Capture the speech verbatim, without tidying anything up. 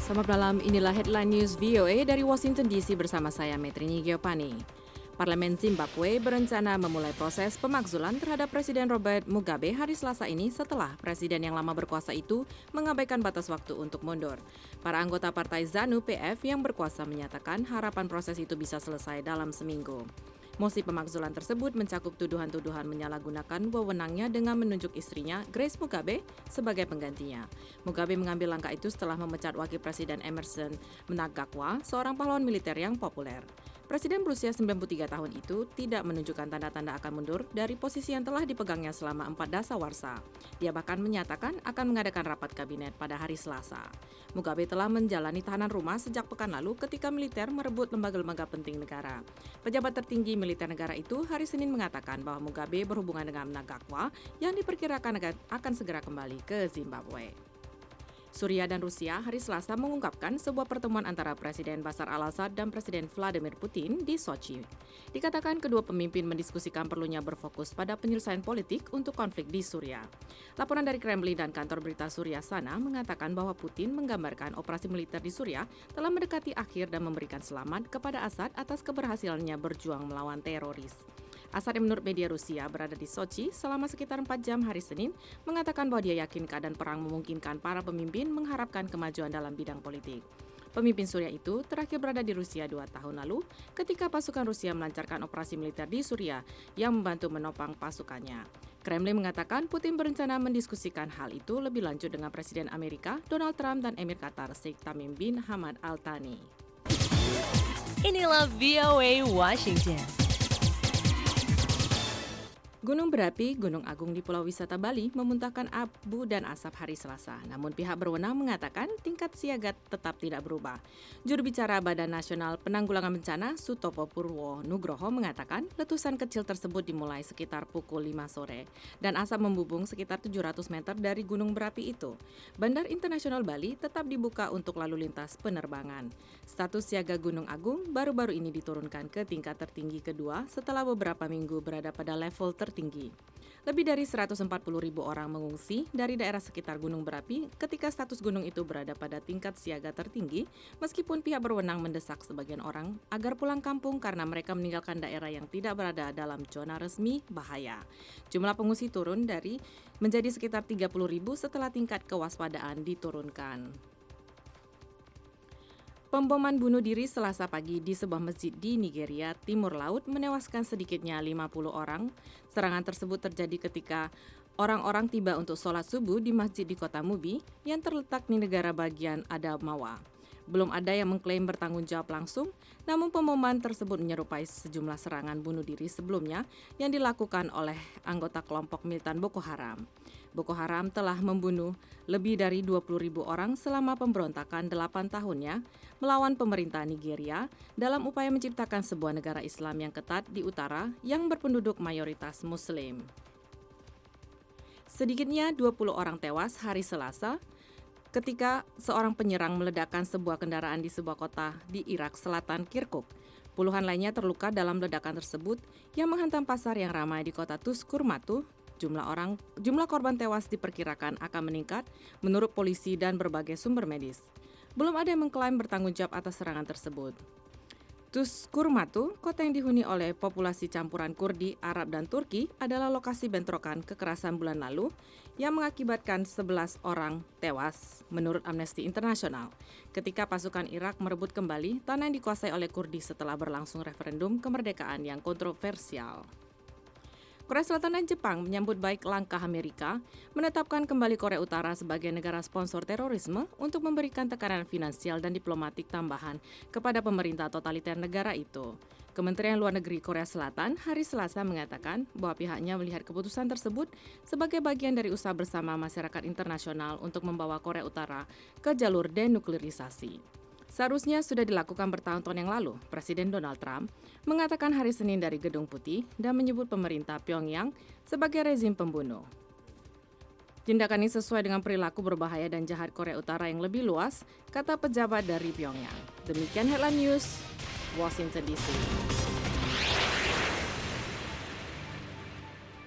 Selamat malam, inilah Headline News V O A dari Washington D C bersama saya Metrini Giopani. Parlemen Zimbabwe berencana memulai proses pemakzulan terhadap Presiden Robert Mugabe hari Selasa ini setelah presiden yang lama berkuasa itu mengabaikan batas waktu untuk mundur. Para anggota partai ZANU-P F yang berkuasa menyatakan harapan proses itu bisa selesai dalam seminggu. Mosi pemakzulan tersebut mencakup tuduhan-tuduhan menyalahgunakan wewenangnya dengan menunjuk istrinya, Grace Mugabe, sebagai penggantinya. Mugabe mengambil langkah itu setelah memecat wakil presiden Emmerson Mnangagwa, seorang pahlawan militer yang populer. Presiden berusia sembilan puluh tiga tahun itu tidak menunjukkan tanda-tanda akan mundur dari posisi yang telah dipegangnya selama empat dasawarsa. Dia bahkan menyatakan akan mengadakan rapat kabinet pada hari Selasa. Mugabe telah menjalani tahanan rumah sejak pekan lalu ketika militer merebut lembaga-lembaga penting negara. Pejabat tertinggi militer negara itu hari Senin mengatakan bahwa Mugabe berhubungan dengan Mnangagwa yang diperkirakan akan segera kembali ke Zimbabwe. Suriah dan Rusia hari Selasa mengungkapkan sebuah pertemuan antara Presiden Bashar al-Assad dan Presiden Vladimir Putin di Sochi. Dikatakan kedua pemimpin mendiskusikan perlunya berfokus pada penyelesaian politik untuk konflik di Suriah. Laporan dari Kremlin dan kantor berita Suriah Sana mengatakan bahwa Putin menggambarkan operasi militer di Suriah telah mendekati akhir dan memberikan selamat kepada Assad atas keberhasilannya berjuang melawan teroris. Assad yang menurut media Rusia berada di Sochi selama sekitar empat jam hari Senin mengatakan bahwa dia yakin keadaan perang memungkinkan para pemimpin mengharapkan kemajuan dalam bidang politik. Pemimpin Suriah itu terakhir berada di Rusia dua tahun lalu ketika pasukan Rusia melancarkan operasi militer di Suriah yang membantu menopang pasukannya. Kremlin mengatakan Putin berencana mendiskusikan hal itu lebih lanjut dengan Presiden Amerika Donald Trump dan Emir Qatar Sheikh Tamim bin Hamad Al Thani. Inilah V O A Washington. Gunung berapi Gunung Agung di Pulau Wisata Bali memuntahkan abu dan asap hari Selasa. Namun pihak berwenang mengatakan tingkat siaga tetap tidak berubah. Juru bicara Badan Nasional Penanggulangan Bencana Sutopo Purwo Nugroho mengatakan letusan kecil tersebut dimulai sekitar pukul lima sore dan asap membubung sekitar tujuh ratus meter dari gunung berapi itu. Bandar Internasional Bali tetap dibuka untuk lalu lintas penerbangan. Status siaga Gunung Agung baru-baru ini diturunkan ke tingkat tertinggi kedua setelah beberapa minggu berada pada level tertinggi. Tinggi. Lebih dari seratus empat puluh ribu orang mengungsi dari daerah sekitar gunung berapi ketika status gunung itu berada pada tingkat siaga tertinggi, meskipun pihak berwenang mendesak sebagian orang agar pulang kampung karena mereka meninggalkan daerah yang tidak berada dalam zona resmi bahaya. Jumlah pengungsi turun dari menjadi sekitar tiga puluh ribu setelah tingkat kewaspadaan diturunkan. Pemboman bunuh diri Selasa pagi di sebuah masjid di Nigeria, Timur Laut menewaskan sedikitnya lima puluh orang. Serangan tersebut terjadi ketika orang-orang tiba untuk sholat subuh di masjid di kota Mubi yang terletak di negara bagian Adamawa. Belum ada yang mengklaim bertanggung jawab langsung, namun pemboman tersebut menyerupai sejumlah serangan bunuh diri sebelumnya yang dilakukan oleh anggota kelompok militan Boko Haram. Boko Haram telah membunuh lebih dari dua puluh ribu orang selama pemberontakan delapan tahunnya melawan pemerintah Nigeria dalam upaya menciptakan sebuah negara Islam yang ketat di utara yang berpenduduk mayoritas Muslim. Sedikitnya dua puluh orang tewas hari Selasa ketika seorang penyerang meledakkan sebuah kendaraan di sebuah kota di Irak Selatan, Kirkuk. Puluhan lainnya terluka dalam ledakan tersebut yang menghantam pasar yang ramai di kota Tuskurmatu. Jumlah orang, jumlah korban tewas diperkirakan akan meningkat menurut polisi dan berbagai sumber medis. Belum ada yang mengklaim bertanggung jawab atas serangan tersebut. Tuskurmatu, kota yang dihuni oleh populasi campuran Kurdi, Arab, dan Turki, adalah lokasi bentrokan kekerasan bulan lalu yang mengakibatkan sebelas orang tewas, menurut Amnesty International, ketika pasukan Irak merebut kembali tanah yang dikuasai oleh Kurdi setelah berlangsung referendum kemerdekaan yang kontroversial. Korea Selatan dan Jepang menyambut baik langkah Amerika menetapkan kembali Korea Utara sebagai negara sponsor terorisme untuk memberikan tekanan finansial dan diplomatik tambahan kepada pemerintah totaliter negara itu. Kementerian Luar Negeri Korea Selatan hari Selasa mengatakan bahwa pihaknya melihat keputusan tersebut sebagai bagian dari usaha bersama masyarakat internasional untuk membawa Korea Utara ke jalur denuklerisasi. Seharusnya sudah dilakukan bertahun-tahun yang lalu, Presiden Donald Trump mengatakan hari Senin dari Gedung Putih dan menyebut pemerintah Pyongyang sebagai rezim pembunuh. Tindakan ini sesuai dengan perilaku berbahaya dan jahat Korea Utara yang lebih luas, kata pejabat dari Pyongyang. Demikian Headline News, Washington D C.